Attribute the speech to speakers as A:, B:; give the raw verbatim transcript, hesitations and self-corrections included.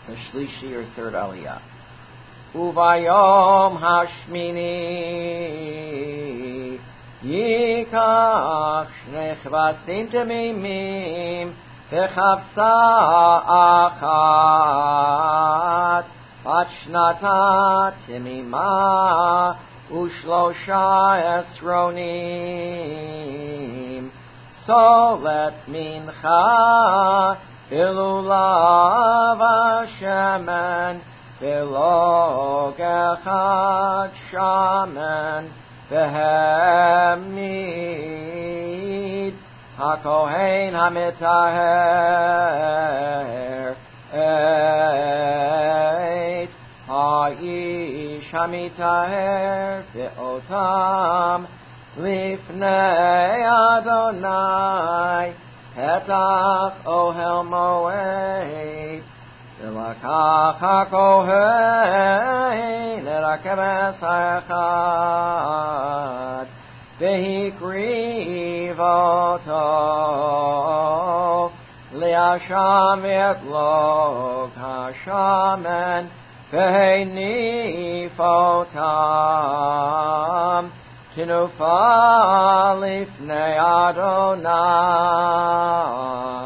A: the Shlishi or third Aliyah. Uvayom Hashmini Yikach Shnei Chvasim Temimim V'chavsa Achat Bat Shnata Temima Ushlosha Esronim. So let mincha Ilulav Hashemen V'lo Gechad Shaman V'hemid HaKohen HaMitaher Et Ha'ish HaMitaher V'otam Lifnei Adonai Petach Ohel Moed V'lakach HaKohen Et HaKeves HaEchad V'hikriv Oto Li'asham V'etlog HaShamen V'henif Otam Tinufa Lifnei Adonai.